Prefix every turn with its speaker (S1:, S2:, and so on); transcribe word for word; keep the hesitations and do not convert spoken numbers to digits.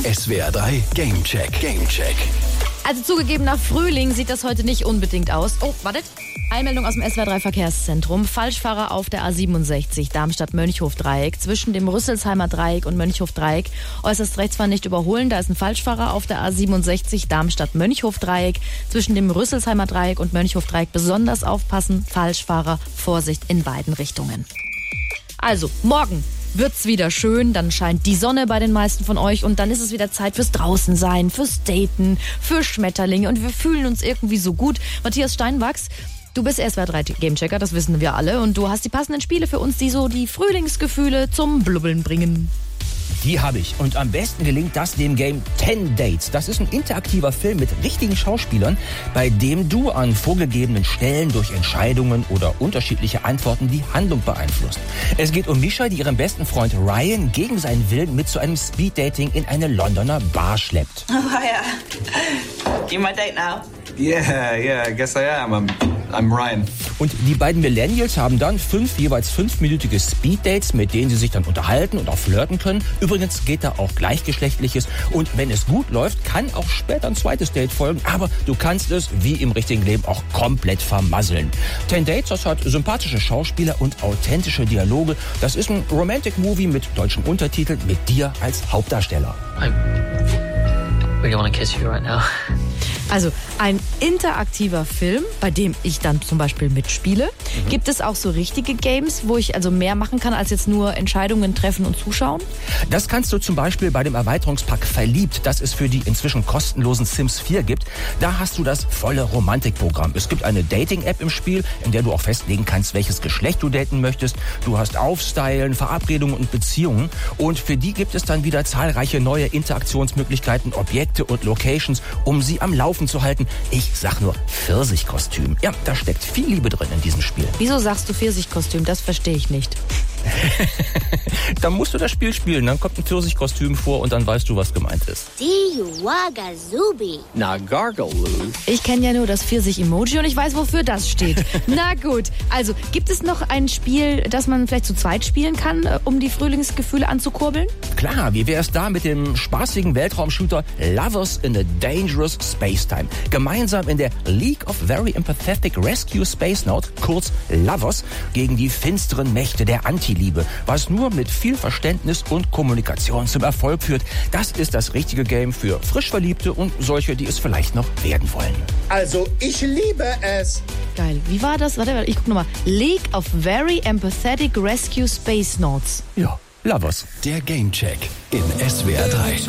S1: S W R drei Gamecheck. Gamecheck.
S2: Also zugegeben, nach Frühling sieht das heute nicht unbedingt aus. Oh, wartet. Einmeldung aus dem S W R drei Verkehrszentrum. Falschfahrer auf der A siebenundsechzig, Darmstadt-Mönchhof-Dreieck. Zwischen dem Rüsselsheimer Dreieck und Mönchhof-Dreieck äußerst rechts fahren nicht überholen. Da ist ein Falschfahrer auf der A siebenundsechzig, Darmstadt-Mönchhof-Dreieck. Zwischen dem Rüsselsheimer Dreieck und Mönchhof-Dreieck besonders aufpassen. Falschfahrer, Vorsicht in beiden Richtungen. Also, morgen wird's wieder schön, dann scheint die Sonne bei den meisten von euch und dann ist es wieder Zeit fürs Draußensein, fürs Daten, für Schmetterlinge und wir fühlen uns irgendwie so gut. Matthias Steinwachs, du bist S W R drei Gamechecker, das wissen wir alle und du hast die passenden Spiele für uns, die so die Frühlingsgefühle zum Blubbeln bringen.
S3: Die habe ich. Und am besten gelingt das dem Game ten Dates. Das ist ein interaktiver Film mit richtigen Schauspielern, bei dem du an vorgegebenen Stellen durch Entscheidungen oder unterschiedliche Antworten die Handlung beeinflusst. Es geht um Misha, die ihren besten Freund Ryan gegen seinen Willen mit zu einem Speeddating in eine Londoner Bar schleppt.
S4: Oh, yeah. You my date now?
S5: Yeah, yeah, I guess I am. I'm, I'm Ryan.
S3: Und die beiden Millennials haben dann fünf jeweils fünfminütige Speeddates, mit denen sie sich dann unterhalten und auch flirten können. Übrigens geht da auch Gleichgeschlechtliches. Und wenn es gut läuft, kann auch später ein zweites Date folgen. Aber du kannst es, wie im richtigen Leben, auch komplett vermasseln. ten Dates, das hat sympathische Schauspieler und authentische Dialoge. Das ist ein Romantic-Movie mit deutschen Untertiteln mit dir als Hauptdarsteller.
S6: I really want to kiss you right now.
S2: Also ein interaktiver Film, bei dem ich dann zum Beispiel mitspiele. Mhm. Gibt es auch so richtige Games, wo ich also mehr machen kann, als jetzt nur Entscheidungen treffen und zuschauen?
S3: Das kannst du zum Beispiel bei dem Erweiterungspack Verliebt, das es für die inzwischen kostenlosen Sims vier gibt. Da hast du das volle Romantikprogramm. Es gibt eine Dating-App im Spiel, in der du auch festlegen kannst, welches Geschlecht du daten möchtest. Du hast Aufstylen, Verabredungen und Beziehungen. Und für die gibt es dann wieder zahlreiche neue Interaktionsmöglichkeiten, Objekte und Locations, um sie am Laufen zu halten. Ich sag nur Pfirsichkostüm. Ja, da steckt viel Liebe drin in diesem Spiel.
S2: Wieso sagst du Pfirsichkostüm? Das verstehe ich nicht.
S3: Dann musst du das Spiel spielen, dann kommt ein Pfirsichkostüm vor und dann weißt du, was gemeint ist.
S6: Na, Gargaloo.
S2: Ich kenne ja nur das Pfirsich-Emoji und ich weiß, wofür das steht. Na gut, also gibt es noch ein Spiel, das man vielleicht zu zweit spielen kann, um die Frühlingsgefühle anzukurbeln?
S3: Klar, wie wäre es da mit dem spaßigen Weltraumshooter Lovers in a Dangerous Spacetime? Gemeinsam in der League of Very Empathetic Rescue Space Note, kurz Lovers, gegen die finsteren Mächte der Anti-Liebe, was nur mit viel Verständnis und Kommunikation zum Erfolg führt. Das ist das richtige Game für frisch Verliebte und solche, die es vielleicht noch werden wollen.
S7: Also, ich liebe es.
S2: Geil. Wie war das? Warte, ich guck nochmal. League of Very Empathetic Rescue Space Notes.
S3: Ja, Lovers.
S1: Der Gamecheck in S W R drei.